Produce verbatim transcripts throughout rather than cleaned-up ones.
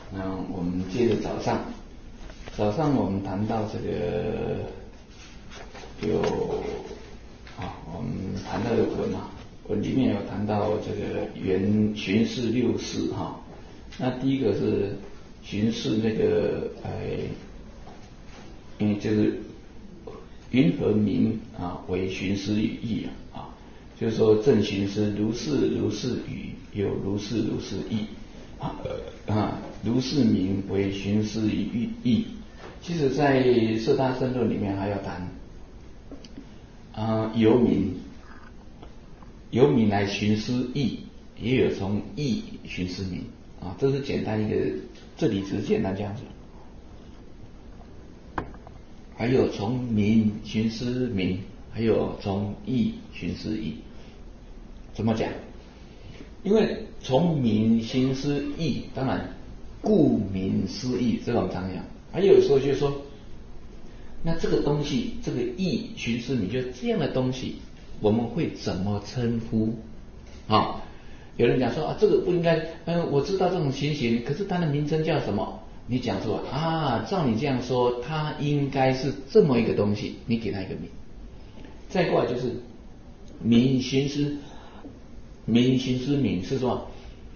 那我们接着早上，早上我们谈到这个有啊，我们谈到的文啊，文里面有谈到这个元巡视六事哈。那第一个是巡视那个哎，嗯，就是云和明啊为巡视语义啊，就是说正巡视如是如是语，有如是如是义。啊啊，如是明为巡视语义。其实，在《摄大圣论》里面还要谈啊，由明由明来巡视义，也有从义巡视明啊。这是简单一个，这里只是简单这样子。还有从明巡视明，还有从义巡视义。怎么讲？因为从明行思义，当然顾名思义，这种常讲。还有时候就是说，那这个东西，这个义寻思明，就这样的东西，我们会怎么称呼？啊，有人讲说啊，这个不应该，嗯，我知道这种情形，可是它的名称叫什么？你讲说啊，照你这样说，它应该是这么一个东西，你给它一个名。再过来就是明行思。明行思明是说，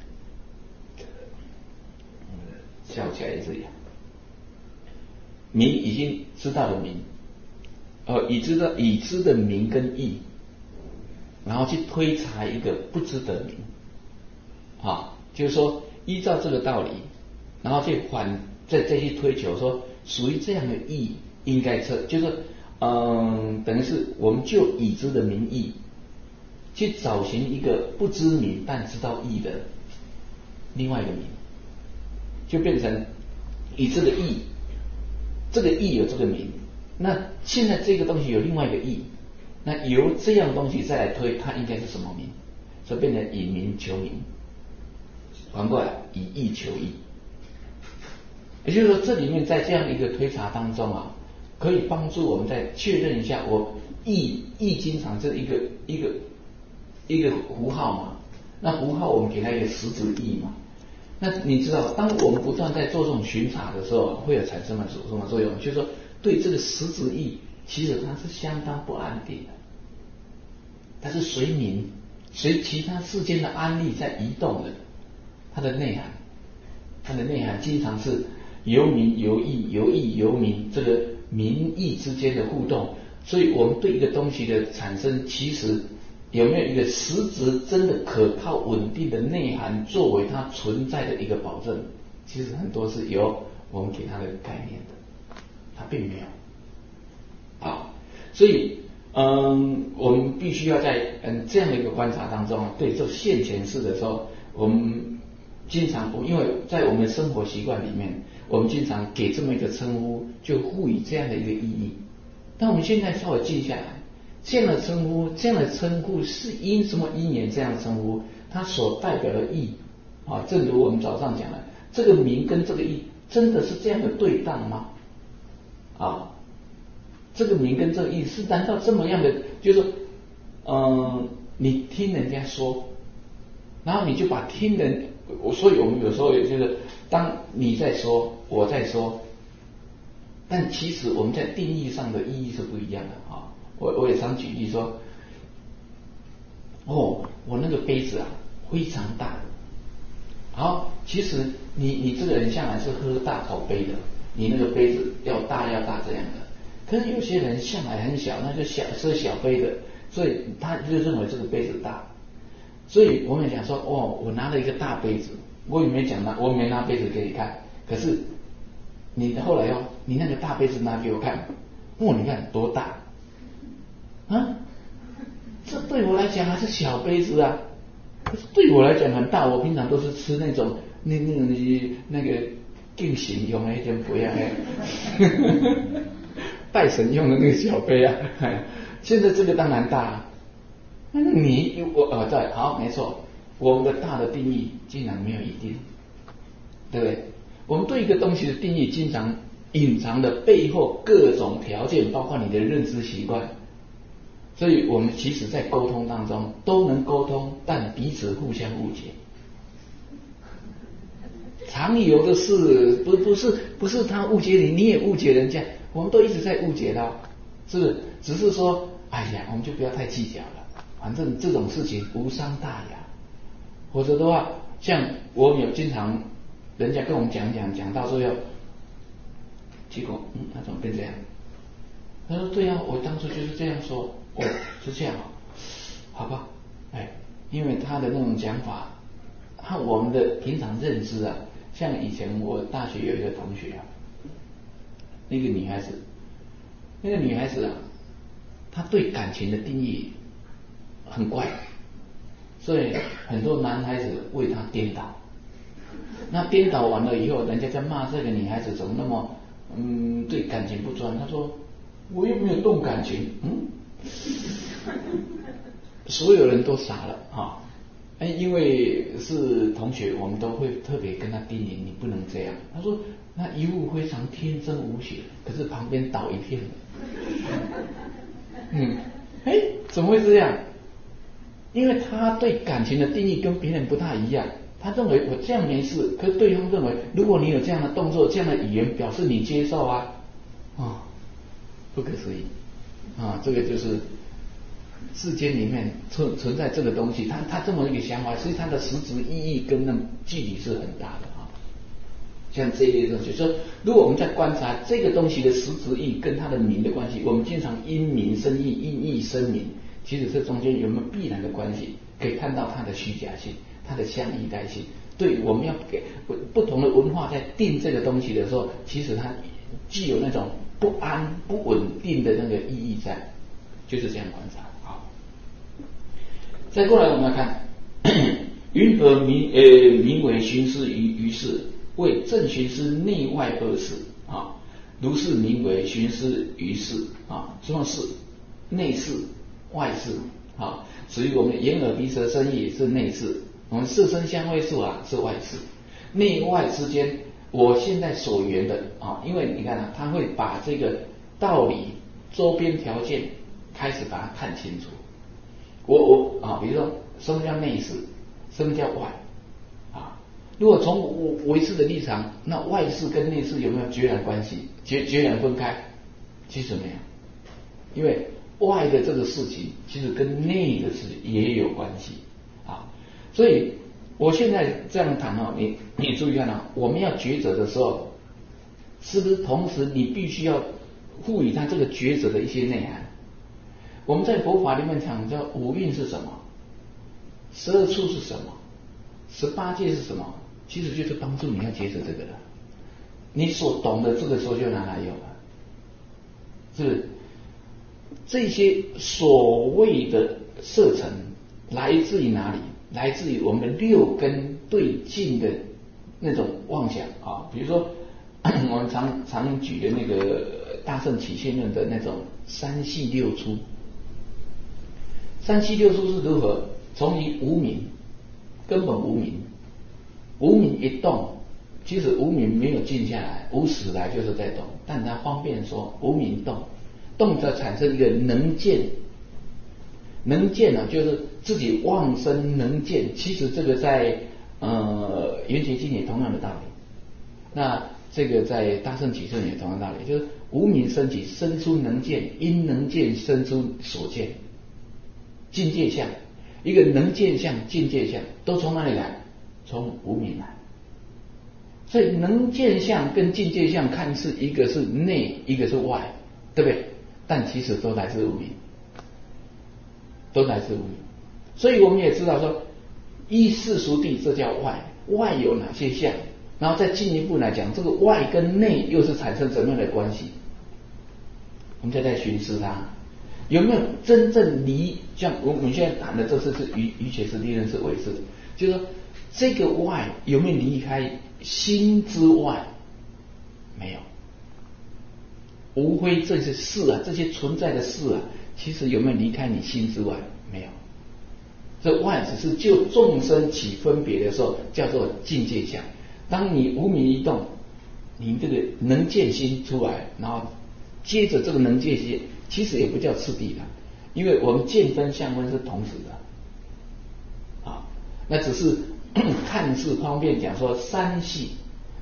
笑起来也是一样。明已经知道的明，呃，已知道已知的明跟义，然后去推查一个不知的明，啊，就是说依照这个道理，然后去反再再去推求说，属于这样的义应该测，就是嗯，等于是我们就已知的明义。去找寻一个不知名但知道义的另外一个名，就变成以这个义，这个义有这个名，那现在这个东西有另外一个义，那由这样东西再来推，它应该是什么名？所以变成以名求名，反过来以义求义。也就是说，这里面在这样一个推查当中啊，可以帮助我们再确认一下，我义义经常是一个一个。一个符号嘛，那符号我们给它一个实质义嘛。那你知道，当我们不断在做这种巡查的时候，会有产生什么作用？就是说，对这个实质义，其实它是相当不安定的，它是随名随其他世间的安例在移动的，它的内涵，它的内涵经常是由名由义，由义由名，这个名义之间的互动。所以我们对一个东西的产生，其实有没有一个实质真的可靠稳定的内涵作为它存在的一个保证？其实很多是由我们给它的概念的，它并没有啊。所以嗯，我们必须要在嗯这样的一个观察当中，对做现前事的时候，我们经常因为在我们的生活习惯里面，我们经常给这么一个称呼，就赋予这样的一个意义。但我们现在稍微静下来，这样的称呼，这样的称呼是因什么因缘这样的称呼，它所代表的意啊，正如我们早上讲的，这个名跟这个义真的是这样的对当吗？啊，这个名跟这个义是难道这么样的？就是说，嗯，你听人家说，然后你就把听人，所以我们有时候也就是当你在说，我在说。但其实我们在定义上的意义是不一样的啊！我我也常举例说，哦，我那个杯子啊非常大，好，其实你你这个人向来是喝大口杯的，你那个杯子要大要大这样的。可是有些人向来很小，那就小喝小杯的，所以他就认为这个杯子大。所以我们讲说，哦，我拿了一个大杯子，我也没讲拿，我没拿杯子给你看，可是。你后来要你那个大杯子拿给我看，哦，你看多大啊？这对我来讲还是小杯子啊，可是对我来讲很大。我平常都是吃那种那那种那个敬神用的那种杯啊，拜神用的那个小杯啊。现在这个当然大啊，那你我呃对，好，没错，我们的大的定义竟然没有一定，对不对？我们对一个东西的定义，经常隐藏的背后各种条件，包括你的认知习惯。所以我们其实在沟通当中都能沟通，但彼此互相误解，常常有的事，不不是不是他误解你，你也误解人家，我们都一直在误解他，是不是？只是说，哎呀，我们就不要太计较了，反正这种事情无伤大雅。否则的话，像我们有经常人家跟我们讲讲讲到最后，结果嗯，他怎么变这样？他说对啊，我当初就是这样说，哦，是这样啊，好吧，哎，因为他的那种讲法。和我们的平常认知啊，像以前我大学有一个同学啊，那个女孩子，那个女孩子啊，她对感情的定义很怪，所以很多男孩子为她颠倒。那颠倒完了以后，人家在骂这个女孩子怎么那么嗯对感情不专？她说我又没有动感情，嗯，所有人都傻了啊。哎，因为是同学，我们都会特别跟他叮咛，你不能这样。他说那一物非常天真无邪，可是旁边倒一片。嗯，哎，怎么会这样？因为他对感情的定义跟别人不太一样。他认为我这样没事，可是对方认为，如果你有这样的动作、这样的语言，表示你接受啊，啊、哦，不可思议啊！这个就是。世间里面存存在这个东西，他他这么一个想法，所以它的实质意义跟那距离是很大的啊。像这一类东西，说如果我们在观察这个东西的实质意义跟它的名的关系，我们经常因名生义，因义生名，其实这中间有没有必然的关系？可以看到它的虚假性，它的相依代性。对，我们要给不同的文化在定这个东西的时候，其实它具有那种不安、不稳定的那个意义在，就是这样观察。再过来，我们来看，云何名呃名为寻思于于事，为正寻思内外二事啊，如是名为寻思于事啊，什么事？内事、外事啊，属于我们眼耳鼻舌身意是内事，我们色声香味触啊是外事，内外之间，我现在所缘的啊，因为你看啊，他会把这个道理、周边条件开始把它看清楚。我我啊，比如说什么叫内事，什么叫外啊？如果从我唯识的立场，那外事跟内事有没有决然关系？决决然分开？其实没有，因为外的这个事情其实跟内的事也有关系啊。所以我现在这样谈啊，你你注意看啊，我们要抉择的时候，是不是同时你必须要赋予它这个抉择的一些内涵？我们在佛法里面讲叫五蕴是什么，十二处是什么，十八界是什么，其实就是帮助你要抉择这个的。你所懂的这个时候就拿来用了，是不是？这些所谓的色尘来自于哪里？来自于我们六根对境的那种妄想啊。比如说我们常常举的那个大乘起信论的那种三系六出。三系六出是如何？从于无明，根本无明，无明一动，其实无明没有静下来，无始来就是在动，但它方便说无明动，动则产生一个能见，能见呢、啊、就是自己妄生能见，其实这个在呃圆觉经也同样的道理，那这个在大乘起信也同样的道理，就是无明生起，生出能见，因能见生出所见。境界相，一个能见相、境界相都从哪里来？从无明来。所以能见相跟境界相看似一个是内，一个是外，对不对？但其实都来自无明，都来自无明。所以我们也知道说，依世俗谛这叫外，外有哪些相？然后再进一步来讲，这个外跟内又是产生怎么样的关系？我们再再寻思它。有没有真正离？像我们现在谈的这次是于于解释理论是唯识的，就是说这个外有没有离开心之外？没有，无非这些事啊，这些存在的事啊，其实有没有离开你心之外？没有。这外只是就众生起分别的时候，叫做境界相。当你无明一动，你这个能见心出来，然后接着这个能见心。其实也不叫次第的，因为我们见分相分是同时的，啊，那只是看似方便讲说三系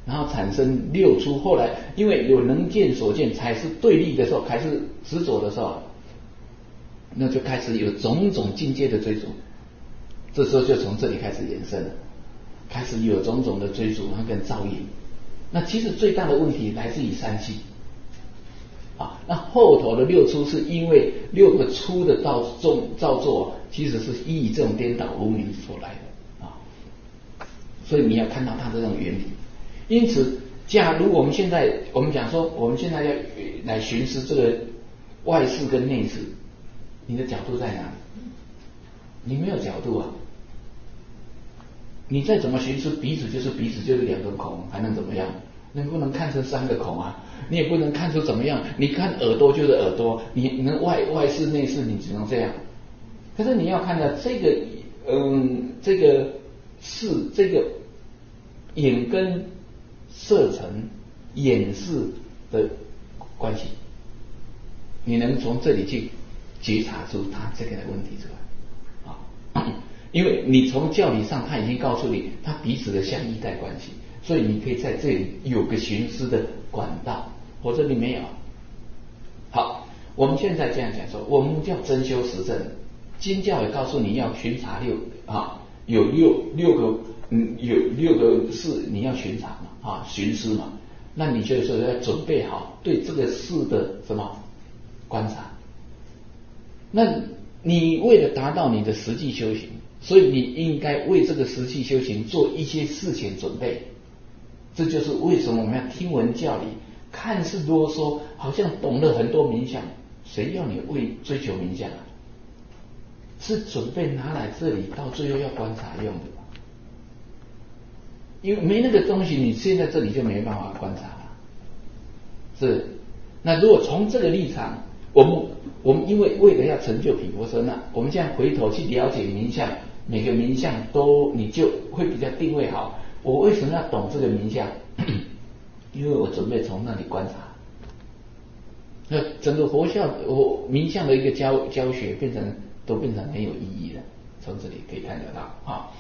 然后产生六出，后来因为有能见所见才是对立的时候，还是执着的时候，那就开始有种种境界的追逐，这时候就从这里开始延伸了，开始有种种的追逐，然后跟造业。那其实最大的问题来自于三气啊，那后头的六出是因为六个出的造作造作，其实是依这种颠倒无明所来的啊，所以你要看到它的这种原理。因此，假如我们现在我们讲说，我们现在要来寻思这个外事跟内事，你的角度在哪里？你没有角度啊！你再怎么寻思，鼻子就是鼻子，就是两个孔，还能怎么样？你不能看成三个孔啊！你也不能看出怎么样。你看耳朵就是耳朵，你你能外外事内事，你只能这样。可是你要看到这个，嗯，这个是这个眼跟色尘眼视的关系，你能从这里去觉察出他这个的问题出来啊？因为你从教理上他已经告诉你，他彼此的相依带关系，所以你可以在这里有个寻思的管道，或者你没有。好，我们现在这样讲说，我们叫真修实证，经教也告诉你要巡查六啊，有六六个嗯有六个事你要巡查嘛啊，寻思嘛，那你就是要准备好对这个事的什么观察。那你为了达到你的实际修行，所以你应该为这个实际修行做一些事情准备。这就是为什么我们要听闻教理，看似啰嗦，好像懂了很多名相，谁要你为追求名相啊？是准备拿来这里，到最后要观察用的。因为没那个东西，你现在这里就没办法观察了。是，那如果从这个立场，我们我们因为为了要成就毗婆舍那，我们这样回头去了解名相，每个名相都你就会比较定位好。我为什么要懂这个名相？因为我准备从那里观察。那整个佛教我名相的一个教教学变成都变成很有意义的，从这里可以看得到啊。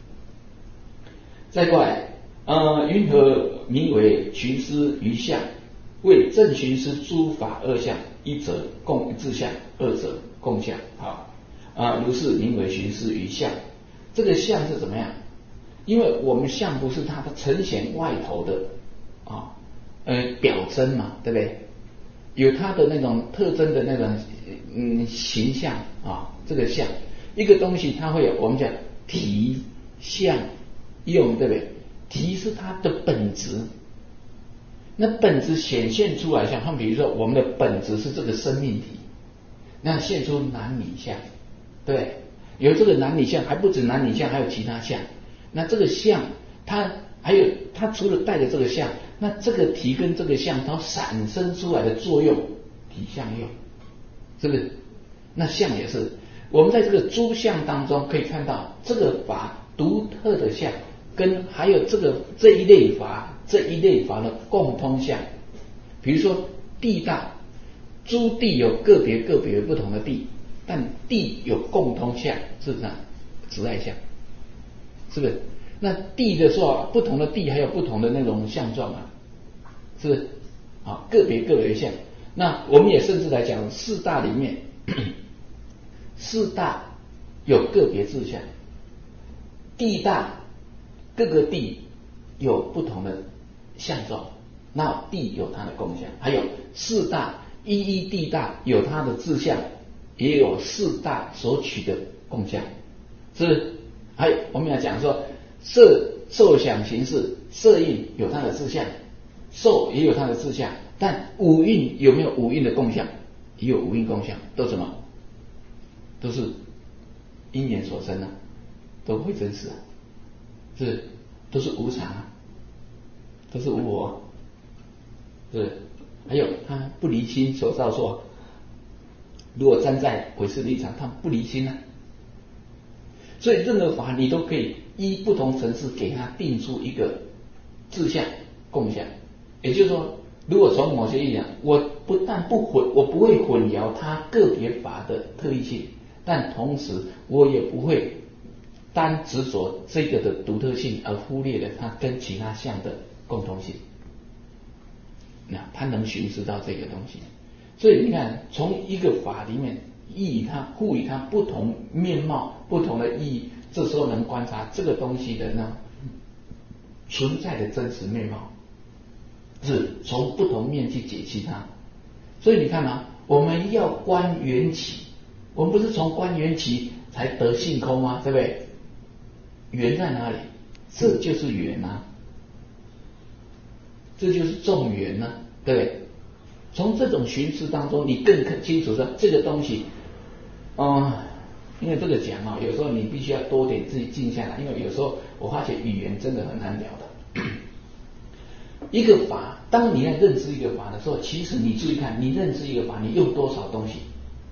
再过来，呃，云何名为寻思于相？为正寻思诸法二相，一者共自相，二者共相。好啊，如是名为寻思于相。这个相是怎么样？因为我们相不是它的呈现外头的啊，呃，表征嘛，对不对？有它的那种特征的那种嗯形象啊，这个相一个东西它会有我们讲体相用，对不对？体是它的本质，那本质显现出来像，像比如说我们的本质是这个生命体，那现出男女相，对，有这个男女相，还不止男女相，还有其他相。那这个相，它还有它除了带着这个相，那这个体跟这个相它产生出来的作用，体相用，是不是？那相也是，我们在这个诸相当中可以看到这个法独特的相，跟还有这个这一类法这一类法的共通相。比如说地大，诸地有个别个别不同的地，但地有共通相，是不是？执爱相。是不是？那地的时候，不同的地还有不同的那种相状啊，是不是？啊，个别个别相。那我们也甚至来讲，四大里面，四大有个别志相，地大各个地有不同的相状，那地有它的共相，还有四大一一地大有它的志相，也有四大所取的共相，是不是？还有我们要讲说色受想行识，色蕴有它的志相，受也有它的志相，但五蕴有没有五蕴的共相？也有五蕴共相，都什么？都是因缘所生啊，都会真实啊，是都是无常啊，都是无我，是。还有它不离心所造作，如果站在唯识立场，它不离心啊。所以任何法你都可以依不同层次给它定出一个志相共相，也就是说，如果从某些意义讲，我不但不混，我不会混淆它个别法的特异性，但同时我也不会单执着这个的独特性，而忽略了它跟其他相的共同性。那他能寻知到这个东西，所以你看，从一个法里面意它赋予它不同面貌、不同的意义，这时候能观察这个东西的呢存在的真实面貌，是从不同面去解析它。所以你看啊，我们要观缘起，我们不是从观缘起才得性空吗？对不对？缘在哪里？这就是缘啊，这就是众缘啊，对不对？从这种寻思当中，你更清楚说这个东西，嗯，因为这个讲啊，有时候你必须要多点自己静下来，因为有时候我发觉语言真的很难聊的。一个法，当你在认知一个法的时候，其实你注意看，你认知一个法，你用多少东西？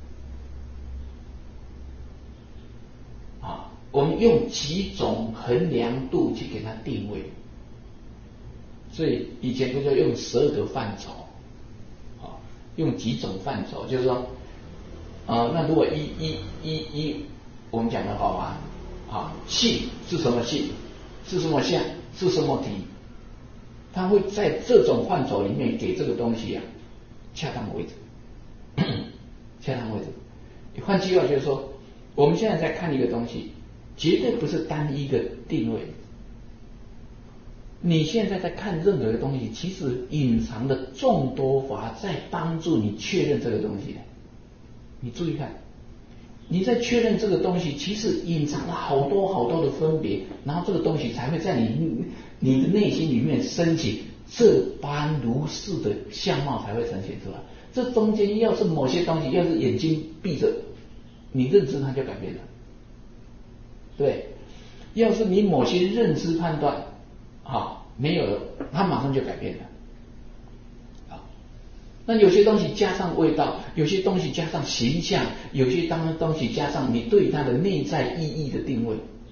啊，我们用几种衡量度去给它定位。所以以前不就用十二个范畴，啊，用几种范畴，就是说，啊、呃，那如果一一一一我们讲的好吧，啊，性是什么性？是什么相？是什么体？它会在这种范畴里面给这个东西啊恰当位置，恰当位置。换句话就是说，我们现在在看一个东西，绝对不是单一的定位。你现在在看任何的东西，其实隐藏的众多法在帮助你确认这个东西。你注意看，你在确认这个东西，其实隐藏了好多好多的分别，然后这个东西才会在你你的内心里面升起这般如是的相貌，才会呈现出来。这中间要是某些东西，要是眼睛闭着，你认知它就改变了。对，要是你某些认知判断啊没有了，它马上就改变了。啊，那有些东西加上味道，有些东西加上形象，有些当东西加上你对它的内在意义的定位。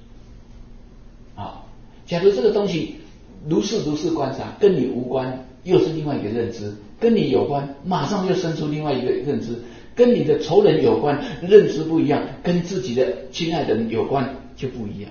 啊，假如这个东西如是如是观察，跟你无关，又是另外一个认知；跟你有关，马上又生出另外一个认知；跟你的仇人有关，认知不一样；跟自己的亲爱的人有关，就不一样。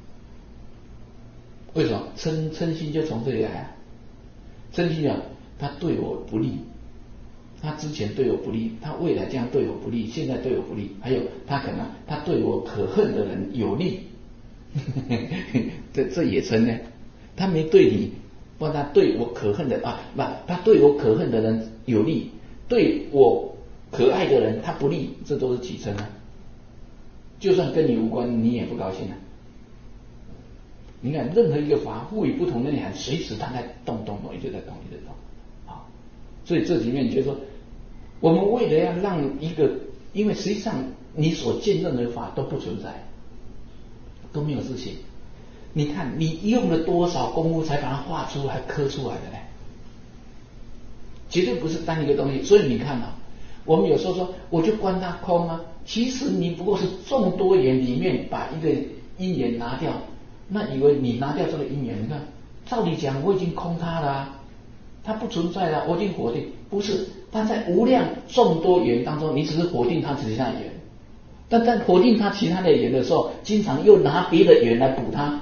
为什么？嗔嗔心就从这里来啊！嗔心啊，他对我不利，他之前对我不利，他未来这样对我不利，现在对我不利，还有他可能他对我可恨的人有利，这这也嗔呢。他没对你，不然他对我可恨的啊，不，他对我可恨的人有利，对我可爱的人他不利，这都是起嗔啊。就算跟你无关，你也不高兴啊。你看，任何一个法赋予不同的内涵，随时它在动动动，一直在动，一直在动啊。所以这里面就是说，我们为了要让一个，因为实际上你所见任何法都不存在，都没有自性。你看你用了多少功夫才把它画出来、刻出来的呢？绝对不是单一个东西。所以你看啊，我们有时候说我就观它空啊，其实你不过是众多缘里面把一个因缘拿掉。那以为你拿掉这个因缘，你看，照理讲我已经空它了啊，它不存在了，我已经否定。不是，但在无量众多缘当中，你只是否定它其他的缘，但在否定它其他的缘的时候，经常又拿别的缘来补它。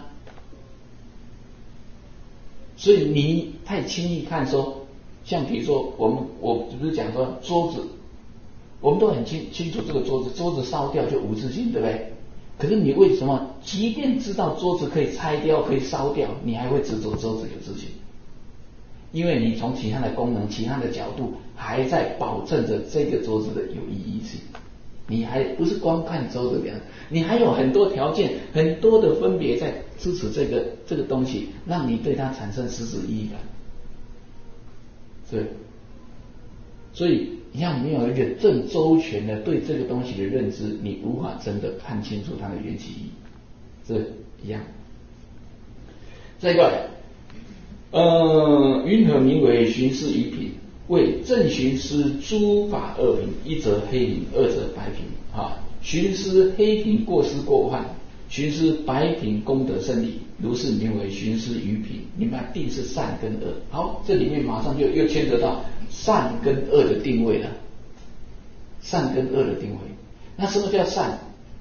所以你太轻易看说，像比如说我们我不是讲说桌子，我们都很清清楚这个桌子，桌子烧掉就无自性，对不对？可是你为什么即便知道桌子可以拆掉可以烧掉，你还会执着桌子有自性？因为你从其他的功能其他的角度还在保证着这个桌子的有意义性，你还不是光看桌子这样，你还有很多条件很多的分别在支持这个这个东西，让你对它产生实质意义感。所以所以要没有一个正周全的对这个东西的认知，你无法真的看清楚它的缘起意义，是一样。再过来，呃，云何名为寻思于品？为正寻思诸法二品，一则黑品，二则白品。啊，寻思黑品过失过患，寻思白品功德胜利，如是名为寻思于品。你们定是善跟恶。好，这里面马上就又牵扯到善跟恶的定位了。善跟恶的定位，那什么叫善？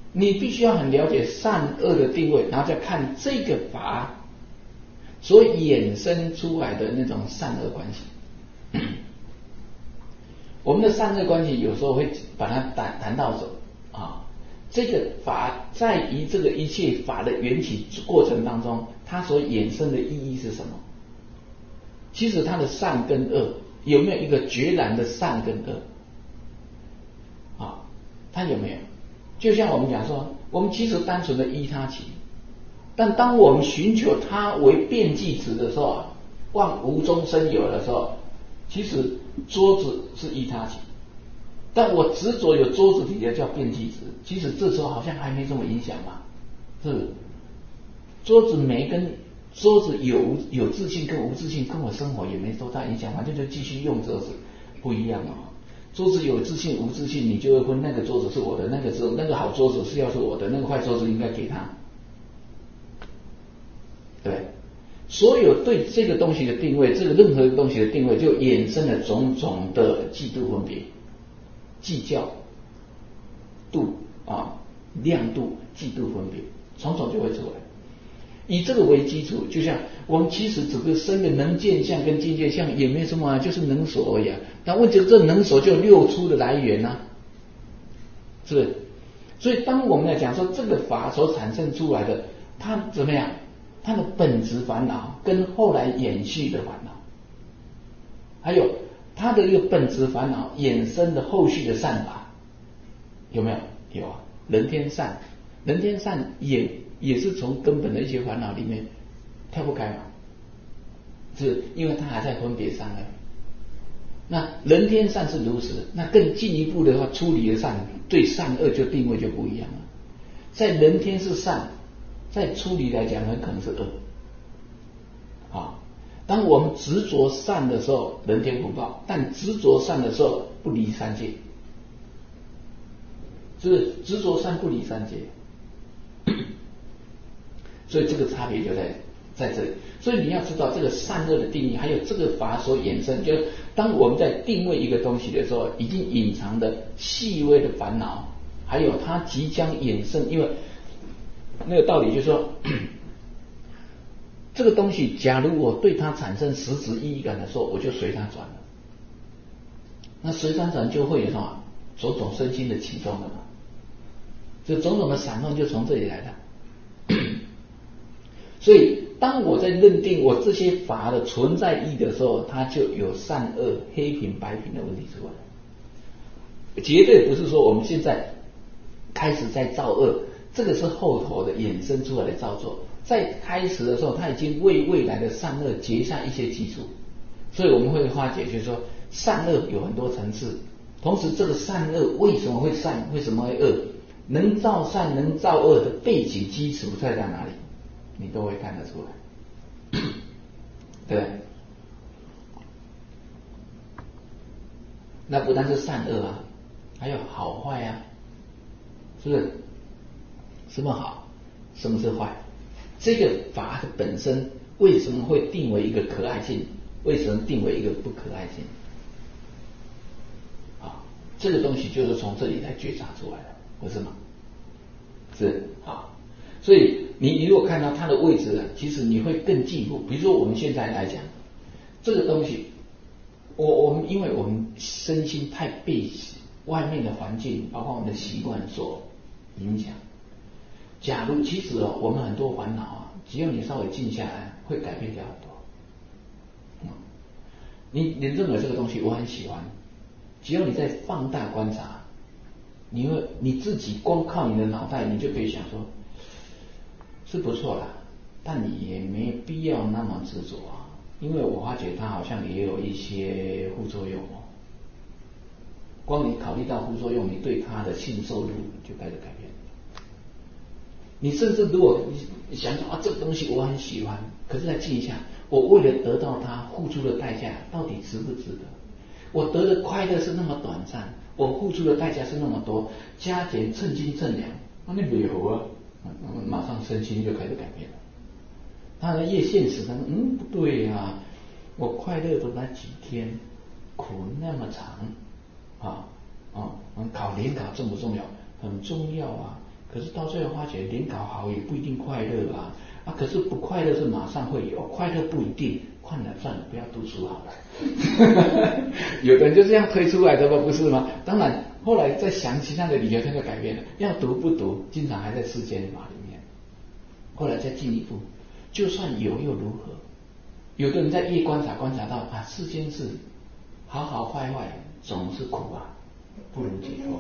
你必须要很了解善恶的定位，然后再看这个法所衍生出来的那种善恶关系。我们的善恶关系有时候会把它谈谈到手啊，这个法在于这个一切法的缘起过程当中，它所衍生的意义是什么？其实它的善跟恶有没有一个决然的善跟恶啊？它有没有？就像我们讲说，我们其实单纯的依他起，但当我们寻求它为变剂值的时候，望无中生有的时候，其实桌子是依他起，但我执着有桌子底下叫变剂值，其实这时候好像还没这么影响嘛，是不是？桌子没跟桌子有有自信跟无自信跟我生活也没多大影响，反正就继续用桌子，不一样哦。桌子有自信无自信，你就会问那个桌子是我的，那个桌那个好桌子是要是我的，那个坏桌子应该给他。对，所有对这个东西的定位，这个任何一个东西的定位，就衍生了种种的嫉妒分别、计较、度啊、量度、嫉妒分别，种种就会出来。以这个为基础，就像我们其实只是生的能见相跟境界相也没什么啊，就是能所而已啊。那问题这能所就六出的来源啊，是不是？所以当我们来讲说这个法所产生出来的，它怎么样？它的本质烦恼跟后来延续的烦恼，还有它的一个本质烦恼衍生的后续的善法，有没有？有啊，人天善，人天善也也是从根本的一些烦恼里面跳不开嘛，是因为它还在分别善恶。那人天善是如此，那更进一步的话，处理的善对善恶就定位就不一样了。在人天是善，在处理来讲很可能是恶啊。当我们执着善的时候，人天福报；但执着善的时候，不离三界，是不是？执着善不离三界，所以这个差别就在在这里。所以你要知道这个善恶的定义，还有这个法所衍生，就是当我们在定位一个东西的时候，已经隐藏的细微的烦恼，还有它即将衍生，因为那个道理就是说，这个东西假如我对它产生实质意义感的时候，我就随它转了，那随它转就会有什么种种身心的启动了嘛，这种种的闪动就从这里来的。所以当我在认定我这些法的存在意义的时候，它就有善恶黑品白品的问题出来，绝对不是说我们现在开始在造恶，这个是后头的衍生出来的造作。在开始的时候，它已经为未来的善恶结下一些基础，所以我们会化解，就是说善恶有很多层次，同时这个善恶为什么会善，为什么会恶，能造善能造恶的背景基础在在哪里，你都会看得出来，对。那不但是善恶啊，还有好坏啊，是不是？什么好，什么是坏？这个法的本身为什么会定为一个可爱性？为什么定为一个不可爱性？啊，这个东西就是从这里来觉察出来的，不是吗？是啊，所以你你如果看到它的位置，其实你会更进一步。比如说我们现在来讲，这个东西，我我们因为我们身心太被外面的环境，包括我们的习惯所影响。假如其实哦，我们很多烦恼啊，只要你稍微静下来，会改变掉很多。嗯，你你认为这个东西我很喜欢，只要你在放大观察，你会你自己光靠你的脑袋，你就可以想说，是不错啦，但你也没必要那么执着啊，因为我发觉它好像也有一些副作用哦。光你考虑到副作用，你对它的性收入就开始改变。你甚至如果你想想啊，这个东西我很喜欢，可是再静一下，我为了得到它付出的代价到底值不值得？我得的快乐是那么短暂，我付出的代价是那么多，加减称斤称两，那你没有啊，马上身心就开始改变了。他的越现实，他说嗯不对啊，我快乐的那几天，苦那么长啊啊，考联考重不重要？很重要啊。可可是到最后发觉联考好也不一定快乐啊，啊，可是不快乐是马上会有，快乐不一定，算了算了，不要读书好了。有的人就这样推出来的吗？不是吗？当然，后来再想其他的理由，他就改变了，要读不读，经常还在世间法里面。后来再进一步，就算有又如何？有的人在越观察观察到啊，世间事好好坏坏总是苦啊，不如解脱。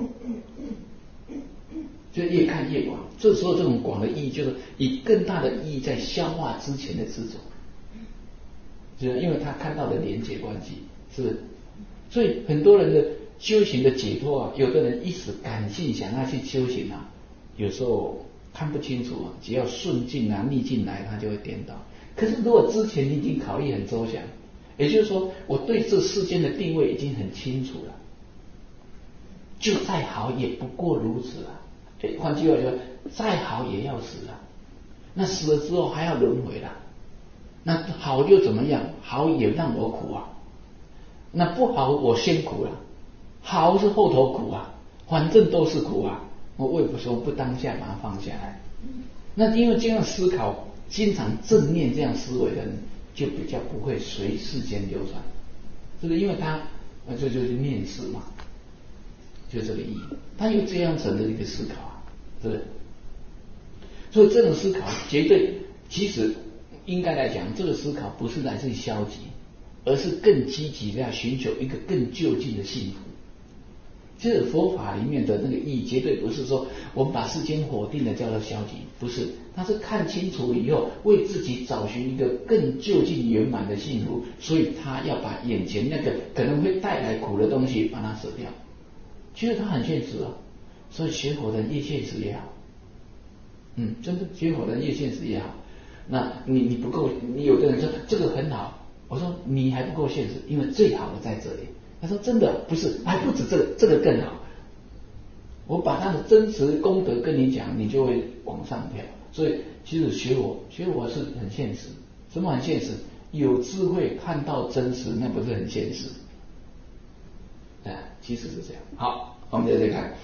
就越看越广，这时候这种广的意义就是以更大的意义在消化之前的执着，就是因为他看到的连结关系，是不是？所以很多人的修行的解脱啊，有的人一时感性想要去修行啊，有时候看不清楚啊，只要顺境啊逆境来，他就会颠倒。可是如果之前你已经考虑很周详，也就是说我对这世间的定位已经很清楚了，就再好也不过如此啊。换句话说，再好也要死啊，那死了之后还要轮回啦。那好又怎么样？好也让我苦啊，那不好我先苦了，好是后头苦啊，反正都是苦啊，我为什么不当下把它放下来？那因为这样思考，经常正念这样思维的人，就比较不会随世间流传，是不是？因为他那这就是念世嘛，就这个意义。他有这样层的一个思考啊，是不是？所以这种思考绝对，其实应该来讲，这个思考不是来自于消极，而是更积极的要寻求一个更就近的幸福。其实佛法里面的那个意义，绝对不是说我们把世间否定的叫做消极，不是，他是看清楚以后，为自己找寻一个更就近圆满的幸福，所以他要把眼前那个可能会带来苦的东西把它舍掉。其实他很现实啊，所以学佛的人越现实越好。嗯，真的学佛的人越现实越好。那你你不够，你有的人说这个很好，我说你还不够现实，因为最好的在这里。他说真的不是，还不止这个，这个更好。我把他的真实功德跟你讲，你就会往上跳。所以其实学我学我是很现实。什么很现实？有智慧看到真实，那不是很现实？哎，其实是这样。好，我们接着看。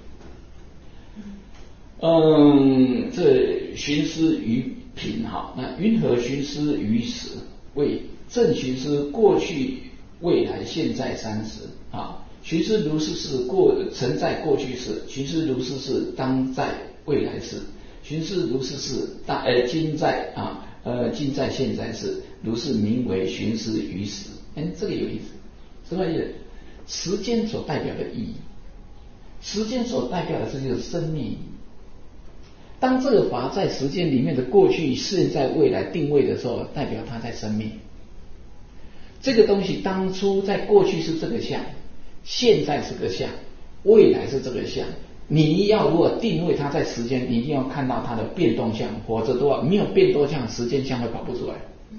嗯，这寻思于品哈，那云何寻思于时？为正寻思过去、未来、现在三时啊。寻思如是事，过曾在过去世；寻思如是事，当在未来世；寻思如是事，当呃今在啊呃今在现在世。如是名为寻思于时。哎，这个有意思。什么意思？时间所代表的意义，时间所代表的是这个生命意义。当这个法在时间里面的过去、现在、未来定位的时候，代表它在生命。这个东西当初在过去是这个相，现在是个相，未来是这个相。你要如果定位它在时间，你一定要看到它的变动相，否则的话没有变动相，时间相会跑不出来。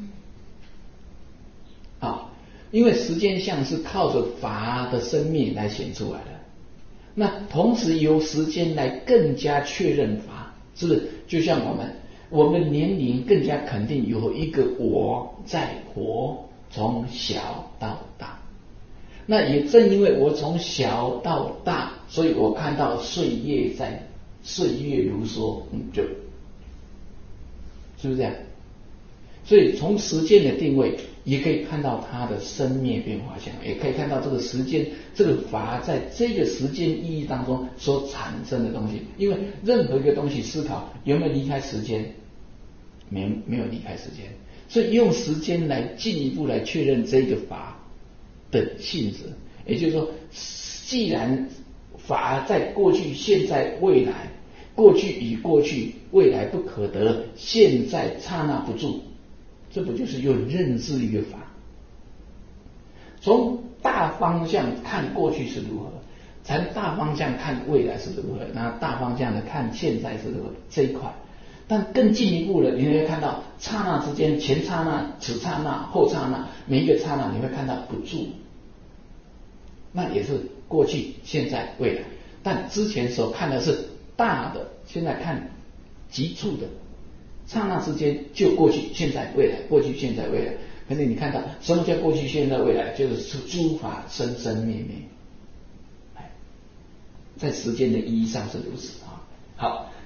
啊，因为时间相是靠着法的生命来显出来的，那同时由时间来更加确认法，是不是？就像我们，我们年龄更加肯定有一个我在活，从小到大。那也正因为我从小到大，所以我看到岁月在岁月如梭，嗯，就是不是这样？所以从时间的定位，也可以看到它的生灭变化相，也可以看到这个时间这个法在这个时间意义当中所产生的东西。因为任何一个东西思考有没有离开时间，没没有离开时间，所以用时间来进一步来确认这个法的性质。也就是说，既然法在过去、现在、未来，过去与过去，未来不可得，现在刹那不住，这不就是又认识一个法？从大方向看过去是如何，从大方向看未来是如何，然后大方向的看现在是如何，这一块。但更进一步的，你会看到刹那之间，前刹那、此刹那、后刹那，每一个刹那你会看到不住，那也是过去、现在、未来。但之前所看的是大的，现在看急促的，刹那之间就过去、现在、未来，过去、现在、未来。可是你看到什么叫过去、现在、未来？就是诸法生生灭灭，在时间的意义上是如此啊。好，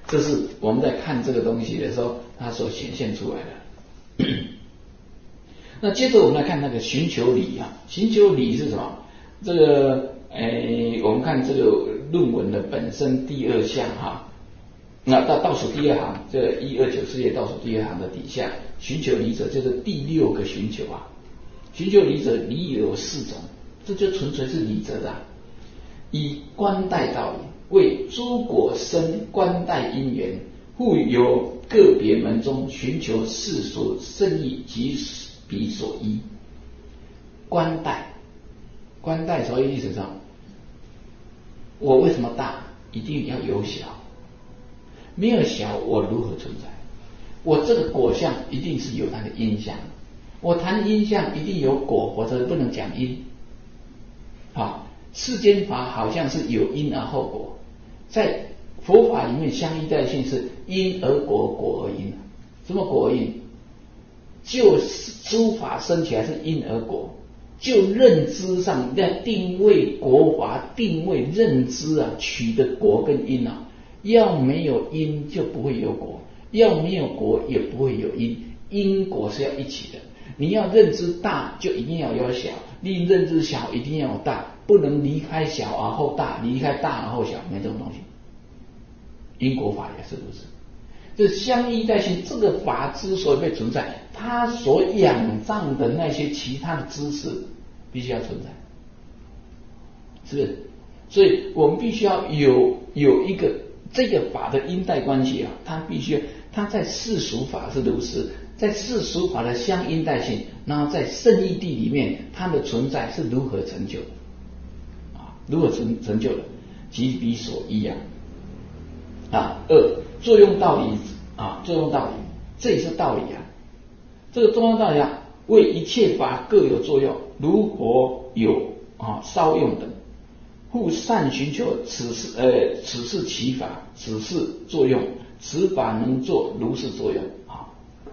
这是我们在看这个东西的时候，它所显现出来的。那接着我们来看那个寻求理啊，寻求理是什么？这个诶，我们看这个论文的本身第二项哈，那到倒数第二行，这一二九四页倒数第二行的底下，寻求理者就是第六个寻求啊。寻求理者，理有四种，这就纯粹是理者的、啊。以观待道理，为诸果生观待因缘，互有个别门中寻求世俗圣义及彼所依。观待，观待所以意思上，我为什么大？一定要有小，没有小我如何存在？我这个果相一定是有它的因相，我谈因相一定有果，否则不能讲因。好，世间法好像是有因而后果，在佛法里面相依代性是因而果，果而因。什么果而因？就诸法生起来是因而果，就认知上要定位果法，定位认知啊，取的果跟因啊，要没有因就不会有果，要没有果也不会有因，因果是要一起的。你要认知大，就一定要有小；你认知小，一定要有大，不能离开小而后大，离开大而后小，没这种东西。因果法也是如此。这相依代性这个法之所以被存在，它所仰仗的那些其他的知识必须要存在，是不是？所以我们必须要有有一个这个法的因代关系啊，它必须它在世俗法是如此，在世俗法的相因代性，然后在圣义谛里面，它的存在是如何成就啊？如何成成就的？即彼所依啊。啊，二作用道理啊，作用道理，这也是道理啊。这个作用道理啊，为一切法各有作用，如火有啊烧用等，互善寻求此是呃此是其法，此是作用，此法能作如是作用啊。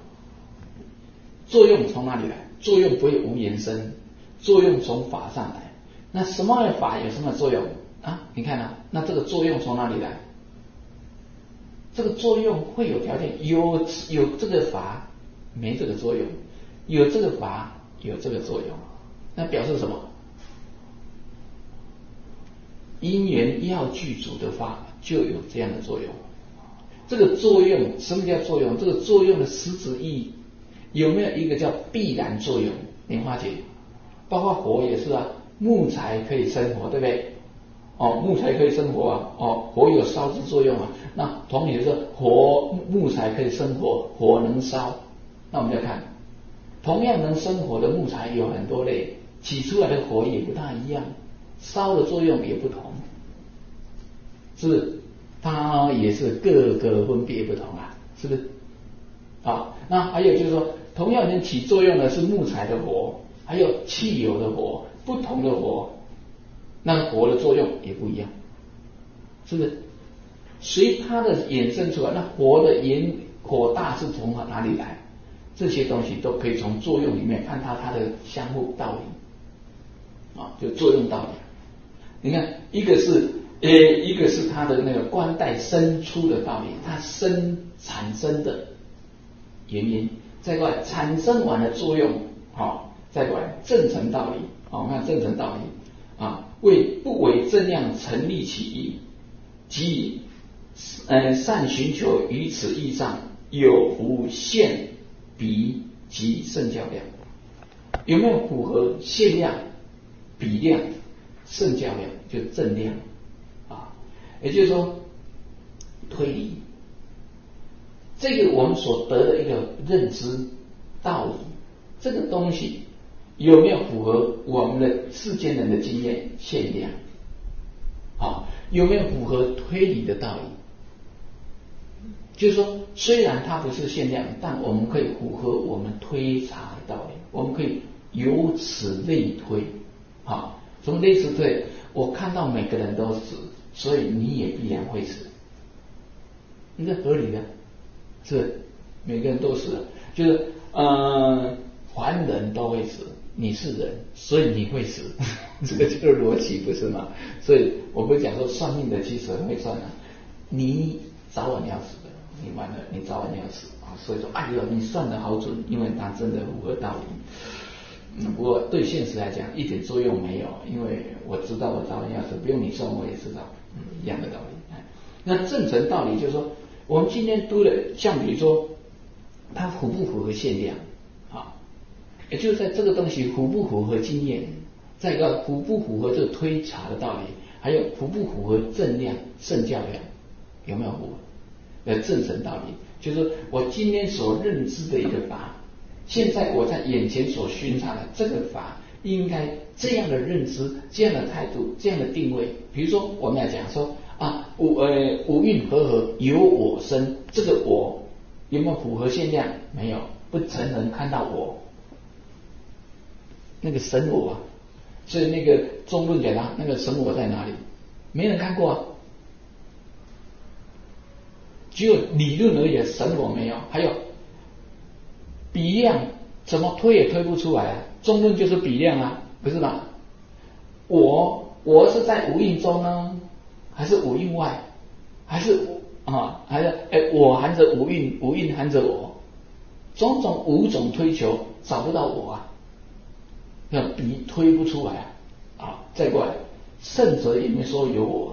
作用从哪里来？作用不会无言生，作用从法上来。那什么的法有什么作用啊？你看啊，那这个作用从哪里来？这个作用会有条件，有有这个法，没这个作用；有这个法，有这个作用。那表示什么？因缘要具足的话，就有这样的作用。这个作用，什么叫作用？这个作用的实质意义有没有一个叫必然作用？莲花姐，包括火也是啊，木材可以生火，对不对？哦，木材可以生火啊，哦，火有烧之作用啊。那同理是火，木材可以生火，火能烧。那我们再看，同样能生火的木材有很多类，起出来的火也不大一样，烧的作用也不同，是不是？它也是各个分别不同啊，是不是？啊，那还有就是说，同样能起作用的是木材的火，还有汽油的火，不同的火。那火的作用也不一样，是不是？随它的衍生出来，那火的炎火大是从哪里来？这些东西都可以从作用里面看它它的相互道理啊，就作用道理。你看，一个是呃，一个是它的那个观待生出的道理，它生产生的原因，再过来产生完的作用，好，再过来正成道理，好，我们看正成道理。啊，为不为正量成立起义，即呃善寻求于此义上有无限比及圣教量，有没有符合限量、比量、圣教量，就正量啊？也就是说，推理这个我们所得的一个认知道理，这个东西。有没有符合我们的世间人的经验限量？好，有没有符合推理的道理？就是说，虽然它不是限量，但我们可以符合我们推查的道理，我们可以由此类推。好，什么类似推？我看到每个人都死，所以你也必然会死，那合理的，是每个人都死，就是呃，凡人都会死。你是人，所以你会死，这个就是逻辑，不是吗？所以我不是讲说算命的其实很会算啊，你早晚要死的，你完了，你早晚要死啊！所以说，哎呦，你算得好准，因为它真的符合道理。嗯，不过对现实来讲一点作用没有，因为我知道我早晚要死，不用你算我也知道，嗯，一样的道理。那正常道理就是说，我们今天读的，像比如说，它符不符合限量啊？也就是在这个东西符不符合经验，再一个符不符合这个推查的道理，还有符不符合正量、圣教量，有没有符合？呃，正神道理就是说我今天所认知的一个法，现在我在眼前所熏察的这个法，应该这样的认知、这样的态度、这样的定位。比如说，我们要讲说啊，五呃五蕴和合有我生，这个我有没有符合限量？没有，不曾能看到我。那个神我啊，所以那个中论讲他那个神我在哪里？没人看过啊，只有理论而已，神我没有。还有比量怎么推也推不出来啊，中论就是比量啊，不是吗？我我是在无印中呢，还是无印外，还是啊，还是哎我含着无印，无印含着我，种种五种推求找不到我啊。要比推不出来啊！啊，再过来，圣者也没说有我、啊，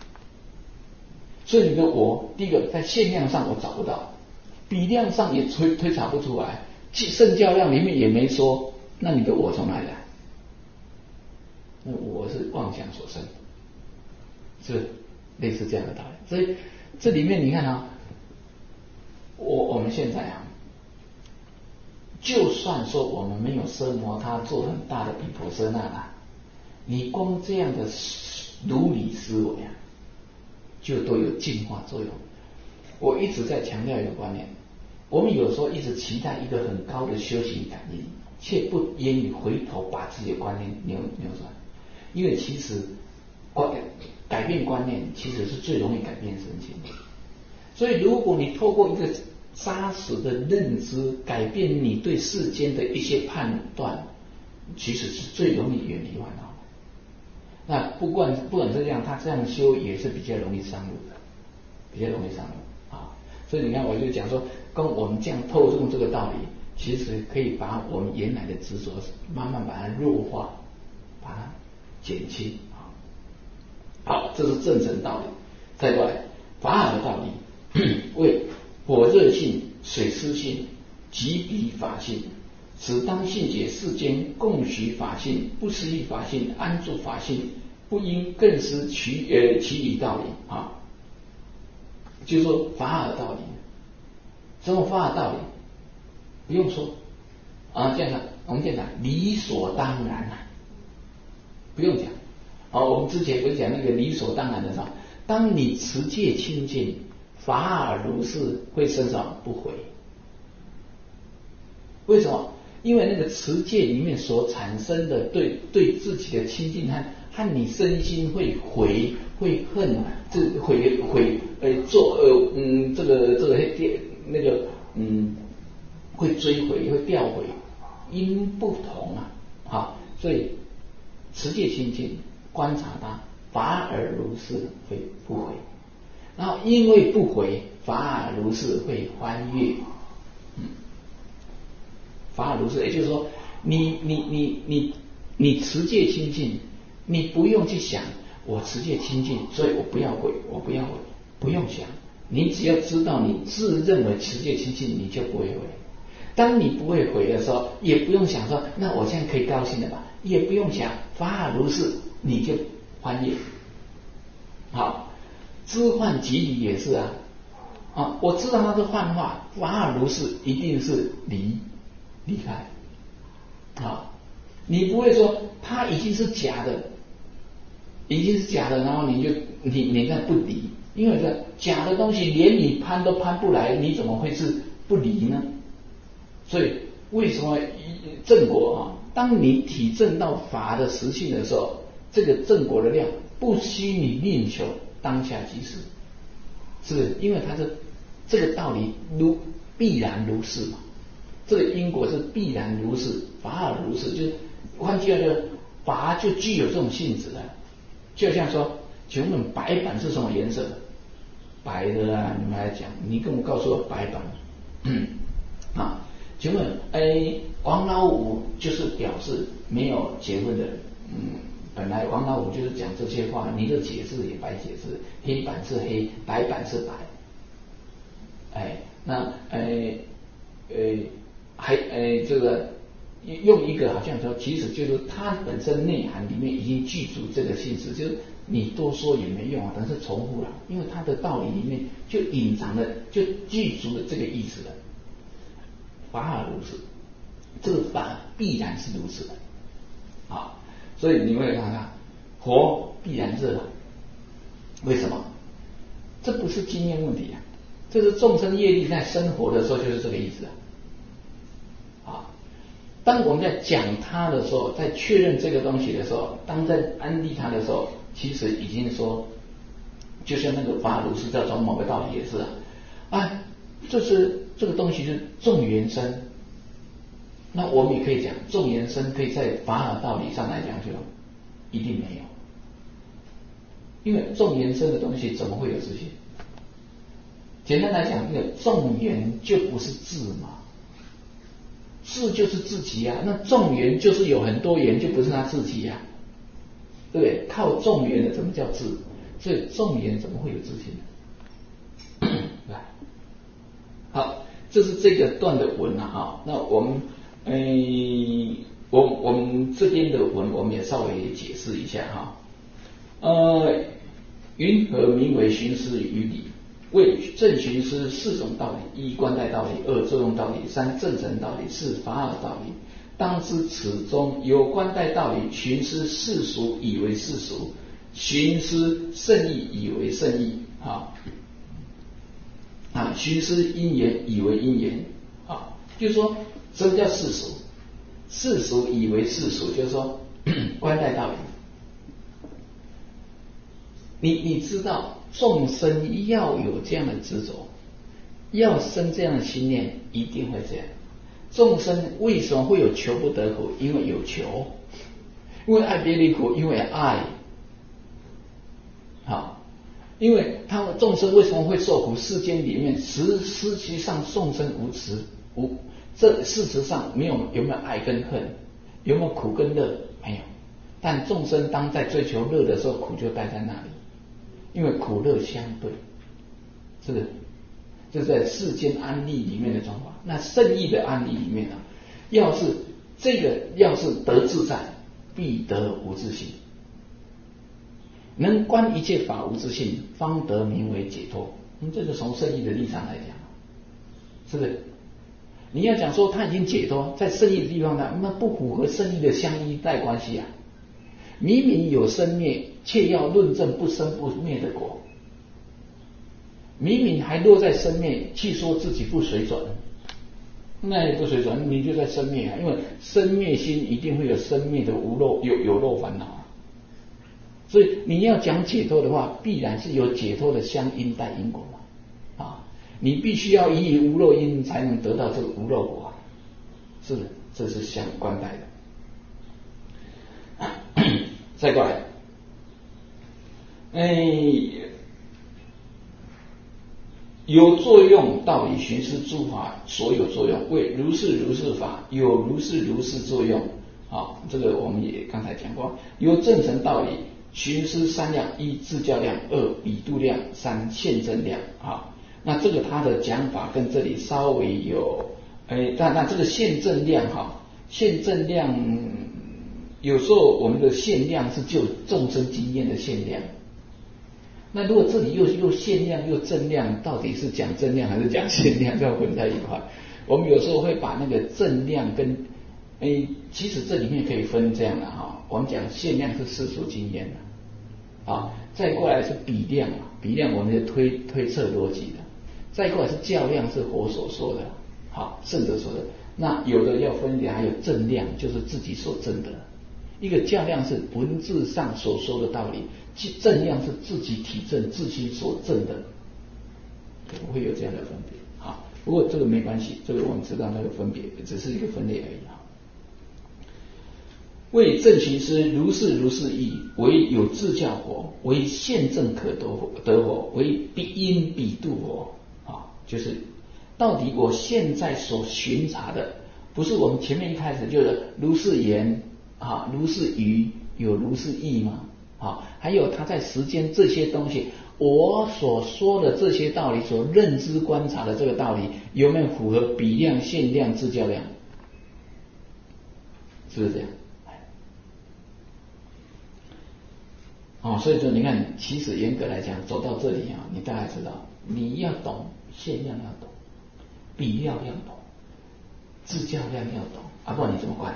所以你的我，第一个在限量上我找不到，比量上也推推查不出来，圣教量里面也没说，那你的我从哪里来？那我是妄想所生，是类似这样的道理。所以这里面你看啊，我我们现在啊。就算说我们没有奢摩他做很大的毗婆舍那啦，你光这样的如理思维啊，就都有净化作用。我一直在强调一个观念，我们有时候一直期待一个很高的修行感应，却不愿意回头把自己的观念扭扭转，因为其实观改变观念其实是最容易改变身心的。所以如果你透过一个扎实的认知改变你对世间的一些判断，其实是最容易远离烦恼。那不管不管这样，他这样修也是比较容易上路的，比较容易上路啊。所以你看，我就讲说，跟我们这样透中这个道理，其实可以把我们原来的执着慢慢把它弱化，把它减轻啊。好，这是正神道理。再过来，法尔的道理，为火热性、水湿性、极彼法性，此当信解世间共许法性，不思议法性，安住法性，不应更失其呃其理道理啊。就是说法尔道理，这种法尔道理不用说啊，这样讲，我们这样讲理所当然啊，不用讲啊。我们之前不是讲那个理所当然的时候，当你持戒清净，法尔如是会生什么？不悔。为什么？因为那个持戒里面所产生的对对自己的亲近和和你身心会悔会恨，这悔悔呃做呃嗯这个这个那个嗯会追悔会掉悔，因不同啊，好，所以持戒清净，观察它，法尔如是会不悔，然后因为不悔，法尔如是会欢悦。法尔如是，也就是说，你你你你你持戒清净，你不用去想我持戒清净，所以我不要悔，我不要悔，不用想，你只要知道你自认为持戒清净，你就不会悔。当你不会悔的时候，也不用想说，那我现在可以高兴了吧？也不用想，法尔如是，你就欢悦。好，知幻即离也是啊，啊，我知道它是幻化，法尔如是一定是离。离开啊！你不会说它已经是假的，已经是假的，然后你就你你那不离，因为这假的东西连你攀都攀不来，你怎么会是不离呢？所以为什么正果啊？当你体证到法的实性的时候，这个正果的量不需你另求，当下即是，是不是？因为它是这个道理如必然如是嘛。这个因果是必然如是，法尔如是，就是换句话说，法就具有这种性质的。就像说，请问白板是什么颜色？ 白的啊，你们来讲，你跟我告诉我白板，啊，请问，哎，王老五就是表示没有结婚的人，嗯，本来王老五就是讲这些话，你的解释也白解释，黑板是黑，白板是白，哎，那哎，呃，还哎这个。用一个好像说，其实就是它本身内涵里面已经具足这个性质，就是你多说也没用啊，等是重复了，因为它的道理里面就隐藏了，就具足了这个意思了。法尔如此，这个法必然是如此的，啊，所以你会看看，火必然热，为什么？这不是经验问题啊，这是众生业力在生活的时候就是这个意思啊。当我们在讲它的时候，在确认这个东西的时候，当在安利它的时候，其实已经说，就像那个法鲁斯在讲某个道理也是啊，啊，这是这个东西是众缘生，那我们也可以讲众缘生可以在法尔道理上来讲就一定没有，因为众缘生的东西怎么会有自信？简单来讲，那个众缘就不是智嘛。智就是自己啊，那众缘就是有很多缘，就不是他自己呀、啊，对不对？靠众缘的怎么叫智？所以众缘怎么会有自信呢？来，好，这是这个段的文啊，哈，那我们，诶、呃，我我们这边的文我们也稍微解释一下哈，呃，云何名为寻思于理？为正寻思四种道理：一观待道理，二作用道理，三正成道理，四法尔道理。当知此中有观待道理，寻思世俗以为世俗，寻思圣义以为圣义，啊啊，寻思因缘以为因缘，啊，就是说什么叫世俗？世俗以为世俗，就是说观待道理。你你知道众生要有这样的执着，要生这样的心念，一定会这样。众生为什么会有求不得苦？因为有求，因为爱别离苦，因为爱。好，因为他们众生为什么会受苦？世间里面实实际上众生无慈无，这事实上没有有没有爱跟恨，有没有苦跟乐？没有。但众生当在追求乐的时候，苦就待在那里。因为苦乐相对，是不是？这是在世间安利里面的状况。那圣义的安利里面啊，要是这个要是得自在，必得无自性。能观一切法无自性，方得名为解脱。嗯，这个从圣义的立场来讲，是不是？你要讲说他已经解脱，在圣义的地方呢，那不符合圣义的相依带关系啊。明明有生灭，却要论证不生不灭的果；明明还落在生灭，去说自己不水准，那也不水准，你就在生灭啊！因为生灭心一定会有生灭的无漏有有漏烦恼啊。所以你要讲解脱的话，必然是有解脱的相因带因果嘛啊！你必须要以无漏因才能得到这个无漏果啊，是的，这是相关带的。再过来，哎，有作用道理寻思诸法所有作用，为如是如是法有如是如是作用。好，这个我们也刚才讲过。有正成道理寻思三量：一自教量，二比度量，三现真量。好，那这个他的讲法跟这里稍微有，哎，但但这个现正量哈，现正量。有时候我们的限量是就众生经验的限量，那如果这里又又限量又正量，到底是讲正量还是讲限量，要混在一块？我们有时候会把那个正量跟，诶，其实这里面可以分这样的哈，我们讲限量是世俗经验的，啊，再过来是比量，比量我们是推推测逻辑的，再过来是较量是佛所说的，好，圣者说的。那有的要分点，还有正量，就是自己所证的。一个较量是文字上所说的道理，正量是自己体证自心所证的，会有这样的分别。好，不过这个没关系，这个我们知道那个分别，只是一个分类而已。 为正行师如是如是义，为有自教佛，为现证可得得佛，为必因彼度佛啊，就是到底我现在所巡查的，不是我们前面一开始就是如是言啊，如是语，有如是义吗？啊，还有他在时间这些东西，我所说的这些道理，所认知观察的这个道理，有没有符合比量、限量、自教量？是不是这样？哦，所以说你看，其实严格来讲，走到这里啊，你大概知道，你要懂限量要懂，比量要懂，自教量要懂，啊，不然你怎么办？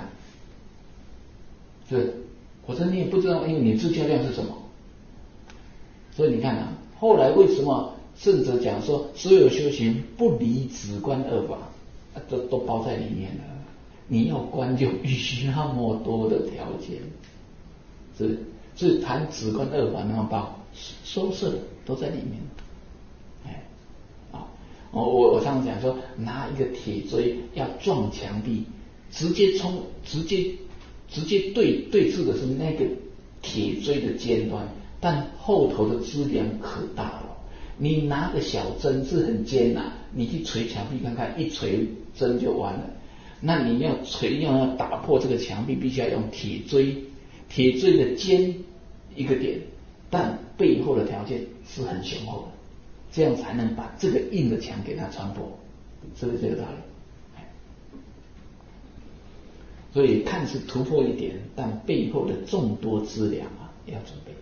是，否则你也不知道，因为你自教量是什么。所以你看啊，后来为什么圣者讲说，所有修行不离止观二法，啊、都都包在里面了。你要观就必须那么多的条件，是。所以谈止观二法那么包，收摄都在里面。哎，啊，我我我常常讲说，拿一个铁锥要撞墙壁，直接冲，直接直接对对峙的是那个铁锥的尖端，但后头的支梁可大了。你拿个小针是很尖呐、啊，你去捶墙壁看看，一捶针就完了。那你要锤要要打破这个墙壁，必须要用铁锥，铁锥的尖一个点，但背后的条件是很雄厚的，这样才能把这个硬的墙给它穿破，是不是这个道理？所以看似突破一点，但背后的众多资粮啊，要准备。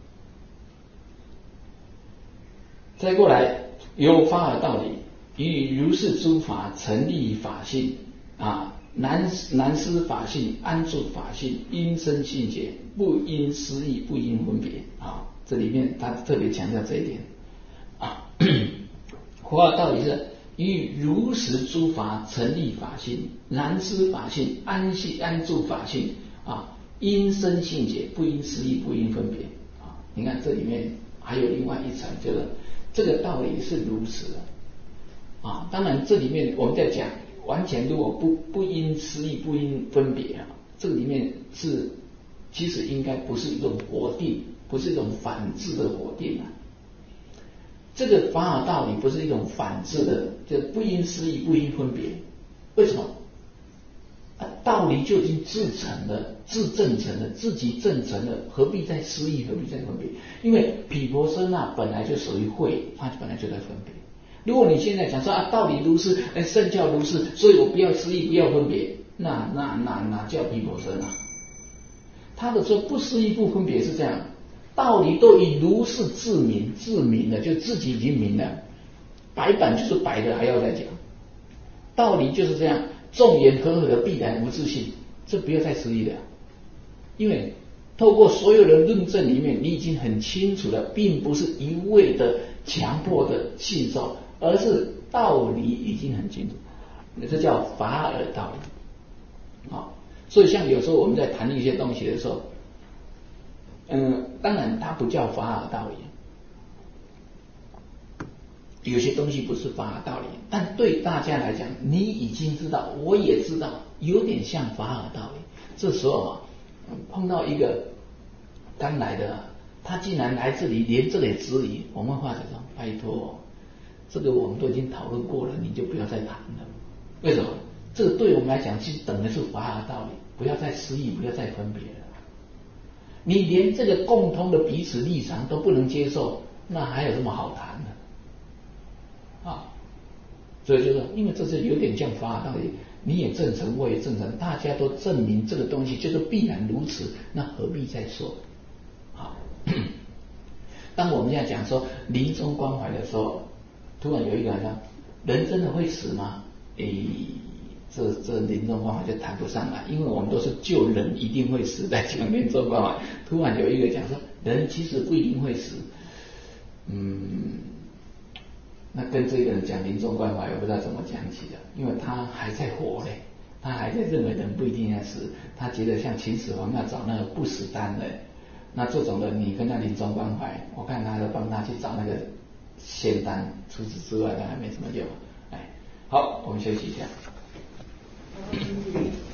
再过来，有法尔道理，与如是诸法成立法性啊，难难思法性，安住法性，因生性解，不因思义，不因分别啊。这里面他特别强调这一点啊。法尔道理是与如实诸法成立法性，难思法性，安系安住法性啊，因生性解，不因思义，不因分别啊。你看这里面还有另外一层，就是这个道理是如此的啊。当然这里面我们在讲完全如果不不因思义，不因分别啊，这个里面是其实应该不是一种否定，不是一种反制的否定啊。这个法尔道理不是一种反制的，就不因思义，不因分别。为什么？啊，道理就已经自成了，自证成了，自己证成了，何必再思义，何必再分别？因为毗婆舍那本来就属于慧，它本来就在分别。如果你现在讲说啊，道理如是，哎，圣教如是，所以我不要思义，不要分别，那那那哪叫毗婆舍那？他的说不思义不分别是这样，道理都以如是自明，自明了，就自己已经明了，白板就是白的，还要再讲，道理就是这样，众言和合，必然无自性，这不要再思议了，因为透过所有的论证里面，你已经很清楚了，并不是一味的强迫的信受，而是道理已经很清楚，这叫法尔道理啊。所以像有时候我们在谈一些东西的时候，嗯，当然它不叫法尔道理，有些东西不是法尔道理，但对大家来讲，你已经知道，我也知道，有点像法尔道理。这时候啊，碰到一个刚来的，他竟然来这里连这里质疑，我们话者说，拜托，这个我们都已经讨论过了，你就不要再谈了。为什么？这个对我们来讲，其实等的是法尔道理，不要再思议，不要再分别了。你连这个共通的彼此立场都不能接受，那还有什么好谈的啊？所以就说，因为这是有点像法尔道理，你也证成，我也证成，大家都证明这个东西就是必然如此，那何必再说？好，当我们现在讲说临终关怀的时候，突然有一个人说，人真的会死吗？诶，这这临终关怀就谈不上来，因为我们都是就人一定会死在讲临终关怀。突然有一个讲说，人其实不一定会死，嗯，那跟这个人讲临终关怀，我不知道怎么讲起的，因为他还在活嘞，他还在认为人不一定要死，他觉得像秦始皇要找那个不死丹的，那这种的你跟他临终关怀，我看他要帮他去找那个仙丹，除此之外他还没什么用。哎，好，我们休息一下。